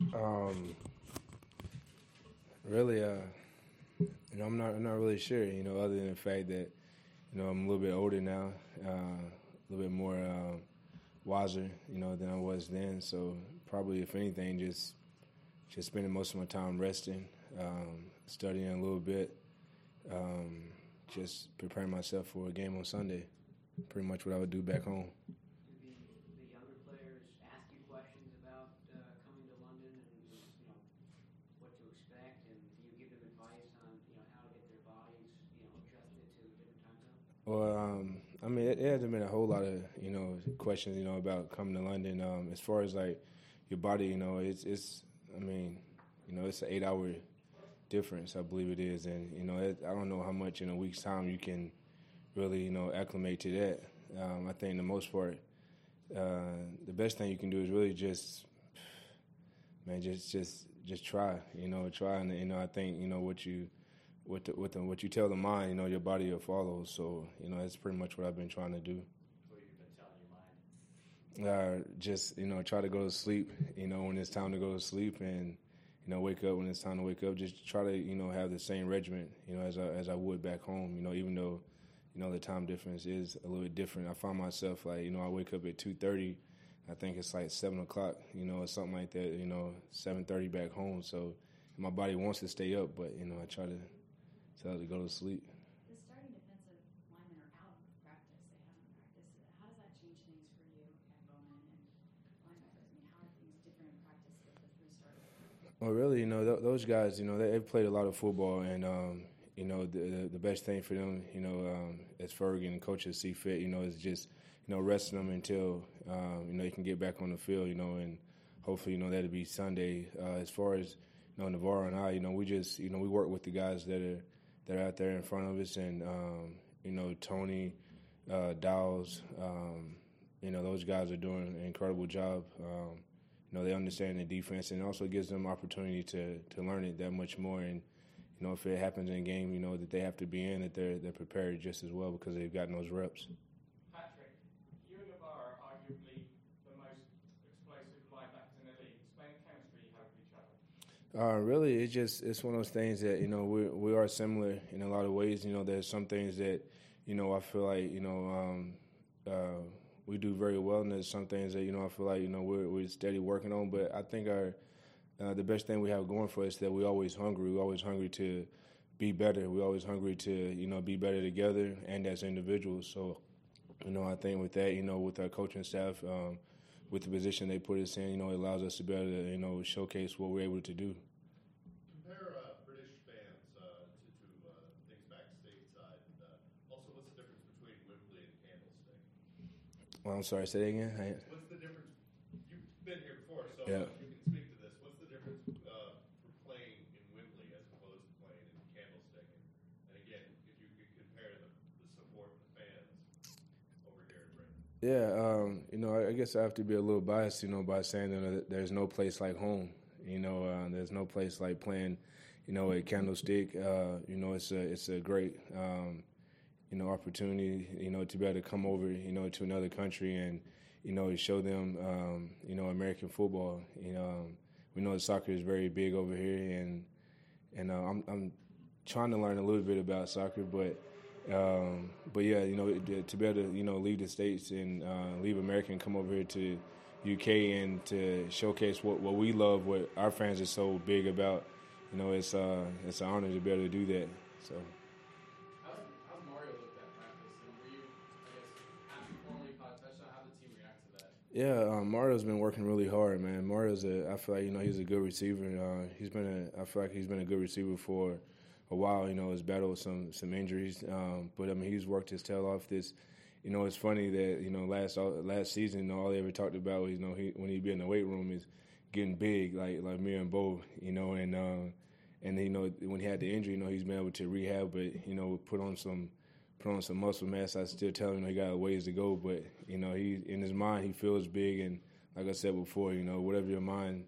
Um, really, I'm not really sure. Other than the fact that I'm a little bit older now, a little bit more wiser, than I was then. So probably, if anything, just spending most of my time resting, studying a little bit, um, just preparing myself for a game on Sunday. Pretty much what I would do back home. Do the younger players ask you questions about coming to London and what to expect, and do you give them advice on how to get their bodies adjusted to a different time zone? Well, I mean, it hasn't been a whole lot of questions about coming to London. As far as like your body, it's I mean, it's an 8 hour difference, I believe it is, and I don't know how much in a week's time you can really acclimate to that. I think the most part, the best thing you can do is really just man, just try, try, and I think what you tell the mind, your body will follow. So that's pretty much what I've been trying to do. What you've been telling your mind? Just try to go to sleep, when it's time to go to sleep, and wake up when it's time to wake up. Just try to have the same regimen, as I would back home. Even though the time difference is a little bit different. I find myself like I wake up at 2:30. I think it's like 7 o'clock, or something like that. 7:30 back home. So my body wants to stay up, but I try to tell it to go to sleep. The starting defensive linemen are out of practice. They haven't practiced. How does that change things for you and Bowman and linebackers? I mean, how are things different in practice with the three starters? Well, really, those guys, they've played a lot of football, and the best thing for them, as Ferguson and coaches see fit, is just resting them until they can get back on the field, and hopefully, that'll be Sunday. As far as Navarro and I, we just we work with the guys that are out there in front of us, and Tony, Dowles, those guys are doing an incredible job. They understand the defense, and it also gives them opportunity to learn it that much more. And if it happens in a game, that they have to be in, that they're prepared just as well because they've gotten those reps. Patrick, you and Navarro are arguably the most explosive linebackers in the league. Explain the chemistry you have with each other. Really, it's one of those things that we are similar in a lot of ways. There's some things that I feel like we do very well, and there's some things that I feel like we're steady working on. But I think the best thing we have going for us is that we're always hungry. We're always hungry to be better. We're always hungry to be better together and as individuals. So I think with that, with our coaching staff, with the position they put us in, it allows us to be able to showcase what we're able to do. Compare British fans to things back stateside. Also, what's the difference between Wembley and Candlestick? Well, I'm sorry, say that again. What's the difference? You've been here before, so Yeah. you can speak to this. What's the difference for playing in Wembley as opposed to playing in Candlestick? And again, if you could compare the support of the fans over here at Brighton. Yeah, I guess I have to be a little biased, by saying that there's no place like home. There's no place like playing, at Candlestick. It's a great, opportunity, to be able to come over, to another country and, show them, American football. We know that soccer is very big over here, and I'm trying to learn a little bit about soccer, but yeah, to be able to leave the States and leave America and come over here to UK and to showcase what we love, what our fans are so big about, it's an honor to be able to do that. So. How's Mario looked at practice? And were you, I guess, after formally caught a touchdown, how did the team react to that? Yeah, Mario's been working really hard, man. I feel like he's a good receiver. I feel like he's been a good receiver for a while. He's battled some injuries, but I mean he's worked his tail off. It's funny that last season all he ever talked about was when he'd be in the weight room is getting big like me and Bo, and when he had the injury, he's been able to rehab, but put on some muscle mass. I still tell him he got a ways to go, but he in his mind he feels big, and like I said before, whatever your mind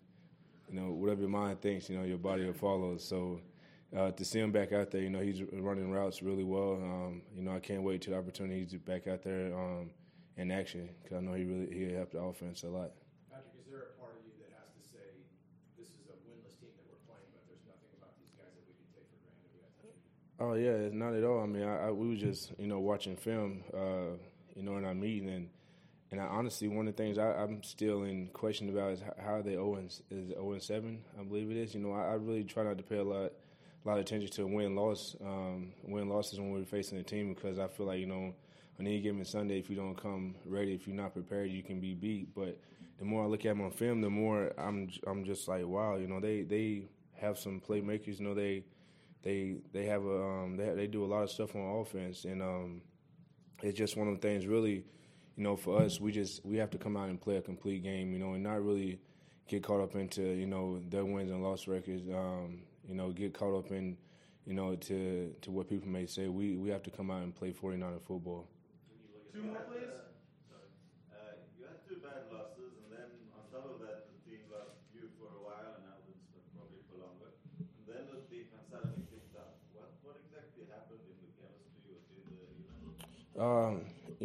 thinks, your body will follow. So to see him back out there, he's running routes really well. I can't wait till the opportunity to back out there in action because I know he helped the offense a lot. Patrick, is there a part of you that has to say this is a winless team that we're playing, but there's nothing about these guys that we can take for granted. We got to touch them. Oh yeah, not at all. I mean, we were just watching film, in our meeting, and I honestly, one of the things I'm still in question about is how are they 0-7, I believe it is. I really try not to pay a lot of attention to win-losses when we're facing a team, because I feel like, on any given Sunday, if you don't come ready, if you're not prepared, you can be beat. But the more I look at them on film, the more I'm just like, wow, they have some playmakers. They have they do a lot of stuff on offense, and it's just one of the things really. For us, we have to come out and play a complete game, and not really get caught up into, their wins and loss records, get caught up in, to what people may say. We have to come out and play 49er football. Two more, please. You had two bad losses, and then on top of that, the team lost you for a while, and now it's probably for longer. And then the defense suddenly picked up. What exactly happened in the chemistry within the unit?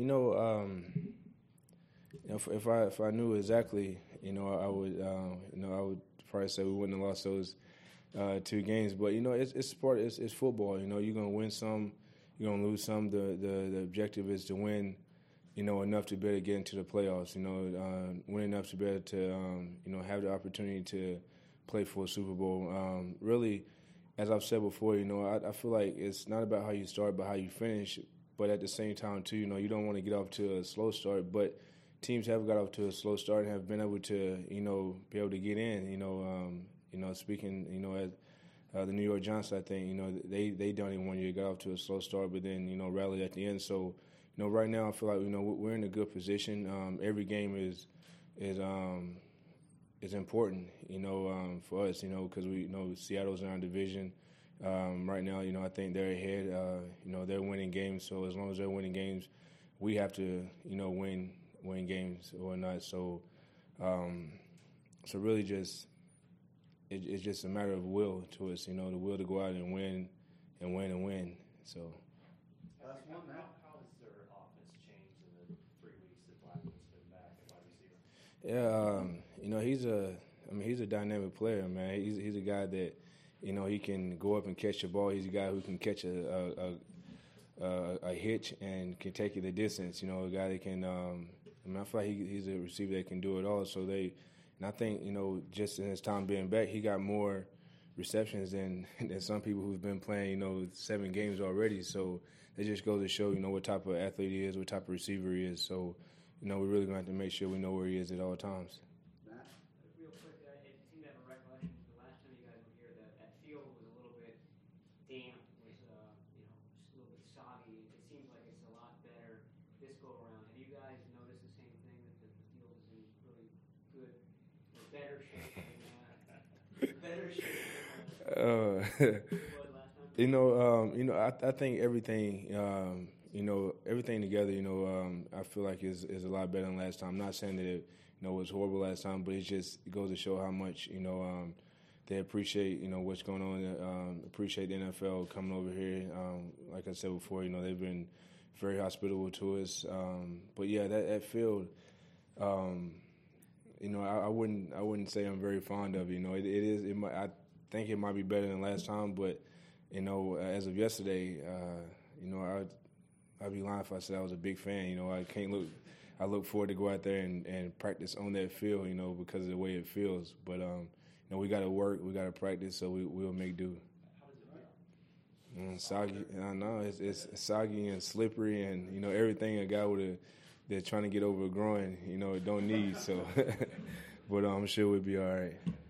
If I knew exactly, I would probably say we wouldn't have lost those 2 games. But it's sport, it's football. You're gonna win some, you're gonna lose some. The objective is to win, enough to be able to get into the playoffs. Win enough to be able to have the opportunity to play for a Super Bowl. Really, as I've said before, I feel like it's not about how you start, but how you finish. But at the same time, too, you don't want to get off to a slow start. But teams have got off to a slow start and have been able to, be able to get in. Speaking, as the New York Giants, I think, they don't even want you to get off to a slow start, but then, rally at the end. So, right now I feel like, we're in a good position. Every game is important, for us, because we know Seattle's in our division. Right now, I think they're ahead. They're winning games. So as long as they're winning games, we have to, win games or not. So, really, it's just a matter of will to us. The will to go out and win, and win and win. So. Last one, Matt. How has their offense changed in the 3 weeks that Blackman's been back at wide receiver? Yeah, he's a dynamic player, man. He's a guy that. He can go up and catch the ball. He's a guy who can catch a hitch and can take it the distance. A guy that can. I feel like he's a receiver that can do it all. So I think just in his time being back, he got more receptions than some people who've been playing 7 games already. So it just goes to show what type of athlete he is, what type of receiver he is. So we're really going to have to make sure we know where he is at all times. Real quick, it seemed to have a recollection the last time you guys were here that field was a little bit damp, was just a little bit soggy. It seems like it's a lot better this go around. Have you guys noticed the same thing, that the field is in really good, or better shape than I think everything, everything together, I feel like is a lot better than last time. I'm not saying that it was horrible last time, but it goes to show how much, they appreciate, what's going on, appreciate the NFL coming over here. Like I said before, they've been very hospitable to us. But yeah, that field, I wouldn't say I'm very fond of it. I think it might be better than last time, but as of yesterday, I'd be lying if I said I was a big fan. I look forward to go out there and practice on that field, because of the way it feels. But we got to work, we got to practice, so we'll make do. How does it feel? Soggy, I know it's soggy and slippery, and everything a guy they're trying to get over a groin, don't need. So, but I'm sure we'll be all right.